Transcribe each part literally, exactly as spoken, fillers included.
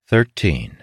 Thirteen.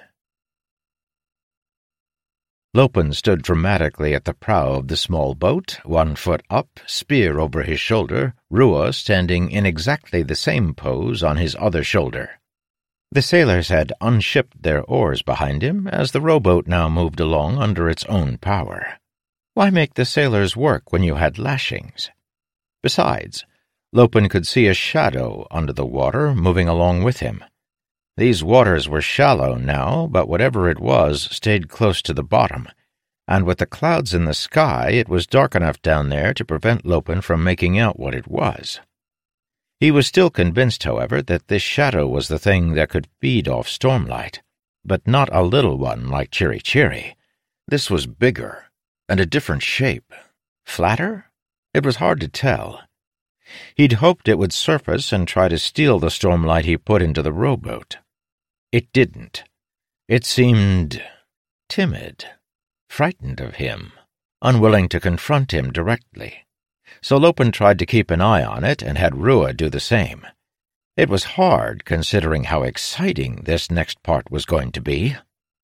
Lopen stood dramatically at the prow of the small boat, one foot up, spear over his shoulder, Rua standing in exactly the same pose on his other shoulder. The sailors had unshipped their oars behind him, as the rowboat now moved along under its own power. Why make the sailors work when you had lashings? Besides, Lopen could see a shadow under the water moving along with him. These waters were shallow now, but whatever it was stayed close to the bottom, and with the clouds in the sky it was dark enough down there to prevent Lopen from making out what it was. He was still convinced, however, that this shadow was the thing that could feed off Stormlight, but not a little one like Chiri Chiri. This was bigger, and a different shape. Flatter? It was hard to tell. He'd hoped it would surface and try to steal the Stormlight he put into the rowboat. It didn't. It seemed timid, frightened of him, unwilling to confront him directly. So Lopen tried to keep an eye on it and had Rua do the same. It was hard, considering how exciting this next part was going to be.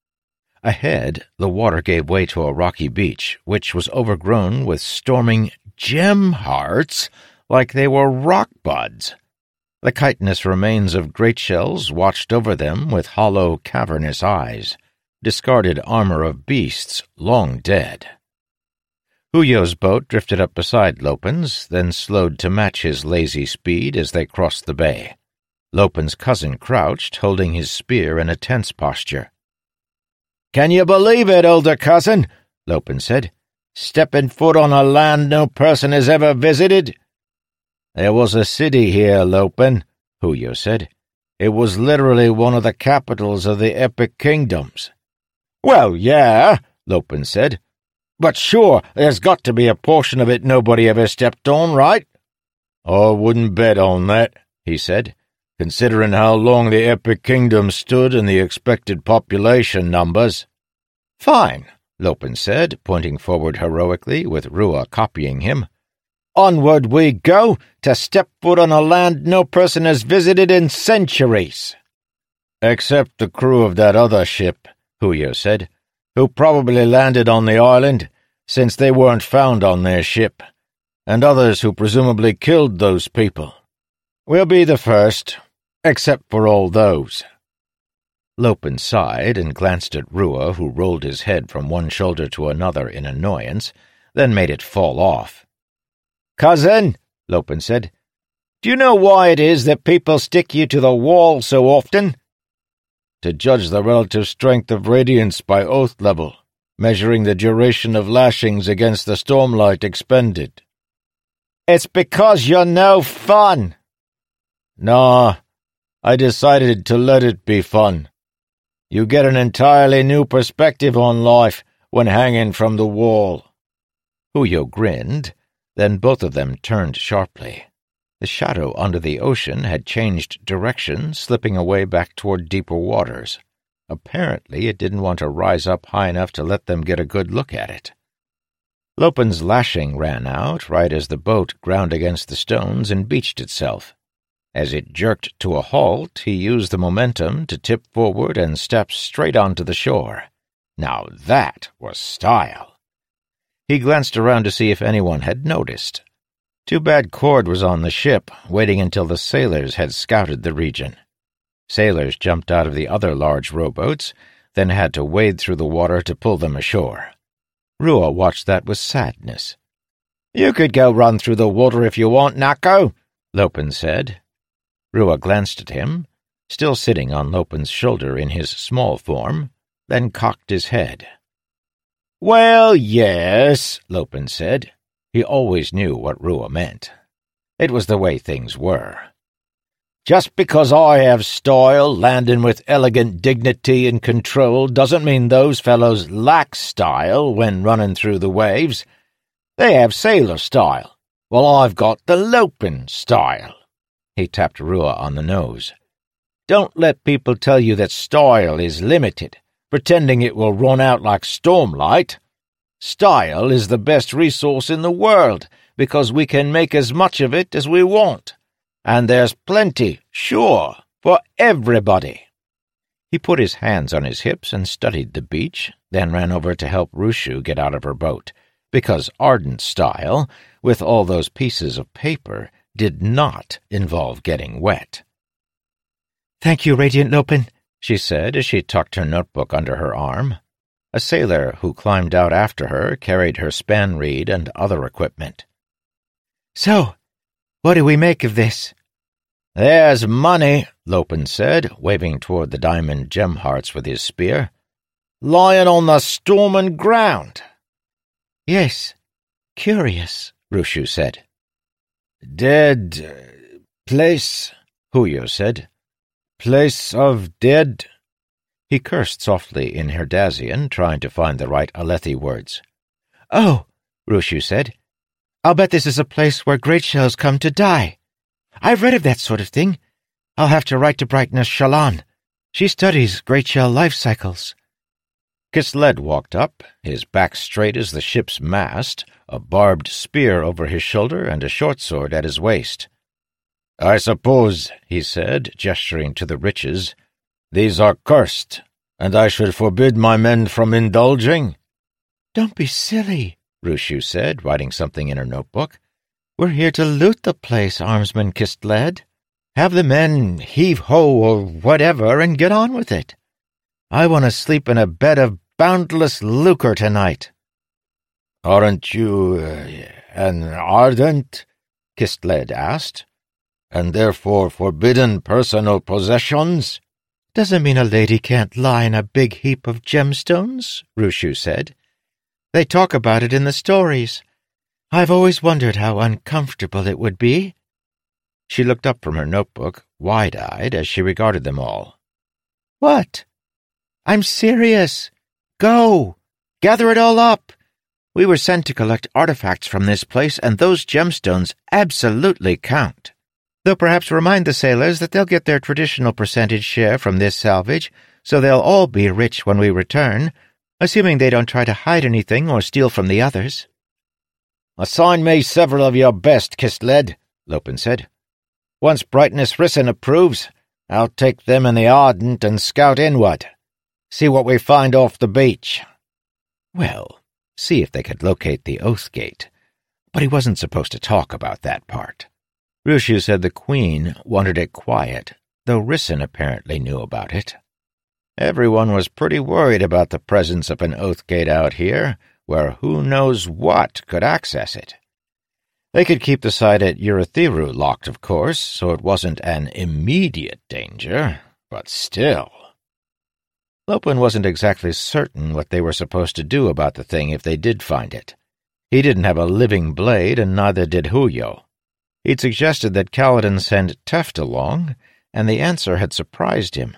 Ahead, the water gave way to a rocky beach, which was overgrown with storming gem hearts like they were rock buds. The chitinous remains of great shells watched over them with hollow, cavernous eyes, discarded armor of beasts long dead. Huyo's boat drifted up beside Lopen's, then slowed to match his lazy speed as they crossed the bay. Lopen's cousin crouched, holding his spear in a tense posture. "Can you believe it, older cousin?" Lopen said. "Stepping foot on a land no person has ever visited." "There was a city here, Lopen," Huyo said. "It was literally one of the capitals of the Epic Kingdoms." "Well, yeah," Lopen said. "But sure, there's got to be a portion of it nobody ever stepped on, right?" "I wouldn't bet on that," he said, "considering how long the Epic Kingdom stood and the expected population numbers." "Fine," Lopen said, pointing forward heroically, with Rua copying him. "Onward we go, to step foot on a land no person has visited in centuries." "Except the crew of that other ship," Huyo said, "who probably landed on the island, since they weren't found on their ship, and others who presumably killed those people. We'll be the first, except for all those." Lopen sighed and glanced at Rua, who rolled his head from one shoulder to another in annoyance, then made it fall off. "Cousin," Lopen said, "do you know why it is that people stick you to the wall so often?" "To judge the relative strength of radiance by oath level, measuring the duration of lashings against the stormlight expended." "It's because you're no fun." "Nah, I decided to let it be fun. You get an entirely new perspective on life when hanging from the wall." Huyo grinned. Then both of them turned sharply. The shadow under the ocean had changed direction, slipping away back toward deeper waters. Apparently it didn't want to rise up high enough to let them get a good look at it. Lopen's lashing ran out right as the boat ground against the stones and beached itself. As it jerked to a halt, he used the momentum to tip forward and step straight onto the shore. Now that was style. He glanced around to see if anyone had noticed. Too bad Cord was on the ship, waiting until the sailors had scouted the region. Sailors jumped out of the other large rowboats, then had to wade through the water to pull them ashore. Rua watched that with sadness. "You could go run through the water if you want, Nako," Lopen said. Rua glanced at him, still sitting on Lopen's shoulder in his small form, then cocked his head. "Well, yes," Lopen said. He always knew what Rua meant. It was the way things were. "Just because I have style, landing with elegant dignity and control, doesn't mean those fellows lack style when running through the waves. They have sailor style, while I've got the Lopen style." He tapped Rua on the nose. "Don't let people tell you that style is limited, pretending it will run out like Stormlight. Style is the best resource in the world, because we can make as much of it as we want. And there's plenty, sure, for everybody." He put his hands on his hips and studied the beach, then ran over to help Rushu get out of her boat, because ardent style, with all those pieces of paper, did not involve getting wet. "Thank you, Radiant Lopin," she said as she tucked her notebook under her arm. A sailor who climbed out after her carried her span reed and other equipment. "So, what do we make of this?" "There's money," Lopin said, waving toward the diamond gem hearts with his spear, "lying on the storming ground." "Yes, curious," Rushu said. "Dead uh, place," Huyo said. "Place of dead." He cursed softly in Herdazian, trying to find the right Alethi words. "Oh," Rushu said, "I'll bet this is a place where great shells come to die. I've read of that sort of thing. I'll have to write to Brightness Shallan. She studies great shell life cycles." Kislev walked up, his back straight as the ship's mast, a barbed spear over his shoulder and a short sword at his waist. "I suppose," he said, gesturing to the riches, "these are cursed, and I should forbid my men from indulging?" "Don't be silly," Rushu said, writing something in her notebook. "We're here to loot the place, Armsman Kistled. Have the men heave-ho or whatever and get on with it. I want to sleep in a bed of boundless lucre tonight." "Aren't you uh, an ardent?" Kistled asked. "And therefore forbidden personal possessions?" "Doesn't mean a lady can't lie in a big heap of gemstones," Rushu said. "They talk about it in the stories. I've always wondered how uncomfortable it would be." She looked up from her notebook, wide-eyed, as she regarded them all. "What?" "I'm serious. Go! Gather it all up. We were sent to collect artifacts from this place, and those gemstones absolutely count. Though perhaps remind the sailors that they'll get their traditional percentage share from this salvage, so they'll all be rich when we return, assuming they don't try to hide anything or steal from the others." "Assign me several of your best, Kistled," Lopin said. "Once Brightness Rissyn approves, I'll take them and the Ardent and scout inward. See what we find off the beach." Well, see if they could locate the Oath Gate. But he wasn't supposed to talk about that part. Rushu said the Queen wanted it quiet, though Rissyn apparently knew about it. Everyone was pretty worried about the presence of an Oath Gate out here, where who knows what could access it. They could keep the site at Urithiru locked, of course, so it wasn't an immediate danger, but still. Lopin wasn't exactly certain what they were supposed to do about the thing if they did find it. He didn't have a living blade, and neither did Huyo. He'd suggested that Kaladin send Teft along, and the answer had surprised him.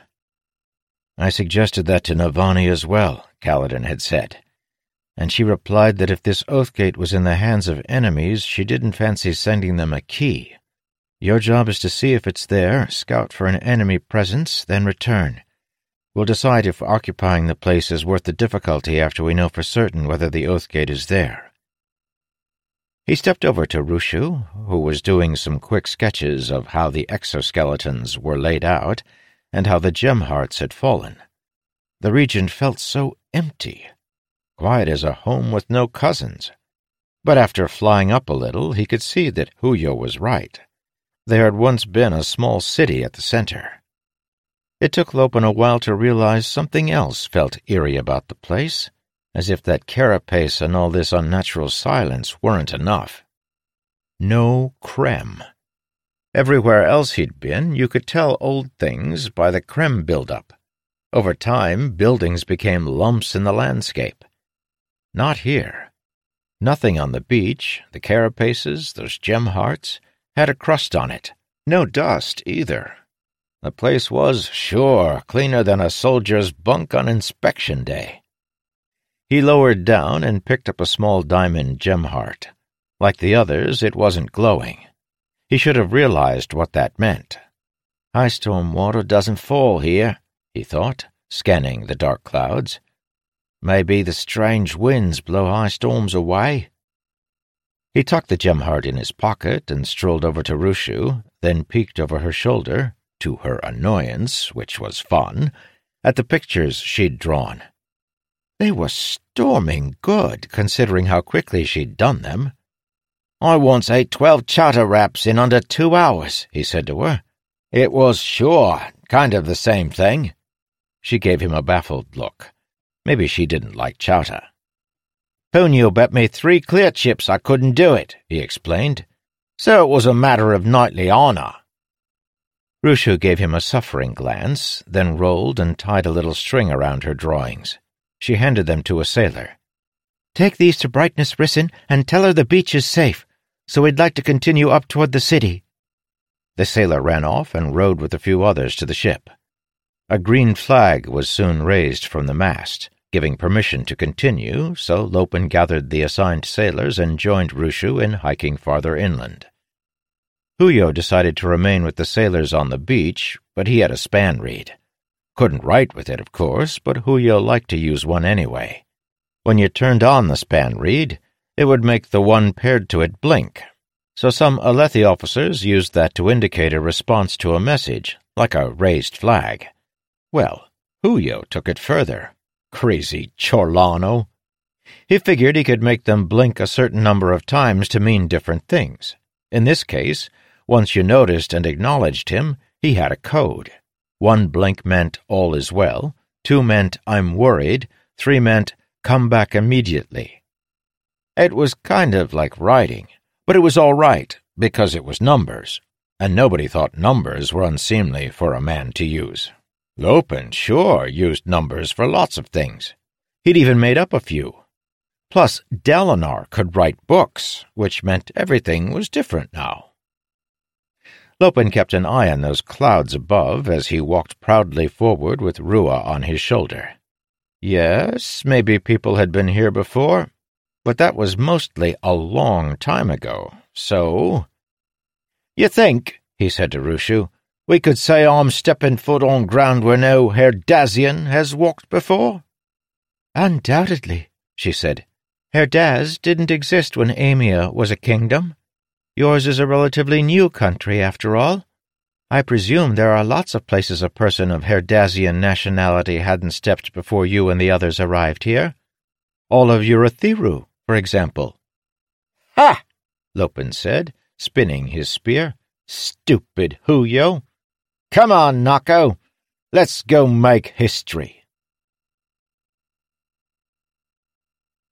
"I suggested that to Navani as well," Kaladin had said, and she replied that if this Oathgate was in the hands of enemies, she didn't fancy sending them a key. "Your job is to see if it's there, scout for an enemy presence, then return. We'll decide if occupying the place is worth the difficulty after we know for certain whether the Oathgate is there." He stepped over to Rushu, who was doing some quick sketches of how the exoskeletons were laid out and how the gem hearts had fallen. The region felt so empty, quiet as a home with no cousins. But after flying up a little, he could see that Huyo was right. There had once been a small city at the center. It took Lopin a while to realize something else felt eerie about the place, as if that carapace and all this unnatural silence weren't enough. No Krem. Everywhere else he'd been, you could tell old things by the Krem buildup. Over time, buildings became lumps in the landscape. Not here. Nothing on the beach, the carapaces, those gem hearts, had a crust on it. No dust, either. The place was, sure, cleaner than a soldier's bunk on inspection day. He lowered down and picked up a small diamond gem heart. Like the others, it wasn't glowing. He should have realized what that meant. High storm water doesn't fall here, he thought, scanning the dark clouds. Maybe the strange winds blow high storms away. He tucked the gem heart in his pocket and strolled over to Rushu, then peeked over her shoulder, to her annoyance, which was fun, at the pictures she'd drawn. They were storming good, considering how quickly she'd done them. "I once ate twelve chowder wraps in under two hours," he said to her. "It was sure kind of the same thing." She gave him a baffled look. Maybe she didn't like chowder. "Punyo bet me three clear chips I couldn't do it," he explained. "So it was a matter of knightly honour." Rushu gave him a suffering glance, then rolled and tied a little string around her drawings. She handed them to a sailor. "Take these to Brightness Rissyn and tell her the beach is safe, so we'd like to continue up toward the city." The sailor ran off and rowed with a few others to the ship. A green flag was soon raised from the mast, giving permission to continue, so Lopen gathered the assigned sailors and joined Rushu in hiking farther inland. Huyo decided to remain with the sailors on the beach, but he had a span reed. Couldn't write with it, of course, but Huyo liked to use one anyway. When you turned on the span reed, it would make the one paired to it blink, so some Alethi officers used that to indicate a response to a message, like a raised flag. Well, Huyo took it further. Crazy Chorlano! He figured he could make them blink a certain number of times to mean different things. In this case, once you noticed and acknowledged him, he had a code. One blink meant all is well, two meant I'm worried, three meant come back immediately. It was kind of like writing, but it was all right, because it was numbers, and nobody thought numbers were unseemly for a man to use. Lopen sure used numbers for lots of things. He'd even made up a few. Plus, Dalinar could write books, which meant everything was different now. Lopen kept an eye on those clouds above as he walked proudly forward with Rua on his shoulder. Yes, maybe people had been here before, but that was mostly a long time ago, so— "You think," he said to Rushu, "we could say I'm stepping foot on ground where no Herdazian has walked before?" "Undoubtedly," she said. "Herdaz didn't exist when Amia was a kingdom. Yours is a relatively new country, after all. I presume there are lots of places a person of Herdazian nationality hadn't stepped before you and the others arrived here. All of Urithiru, for example." "Ha!" Lopen said, spinning his spear. "Stupid Huyo! Come on, Nako. Let's go make history."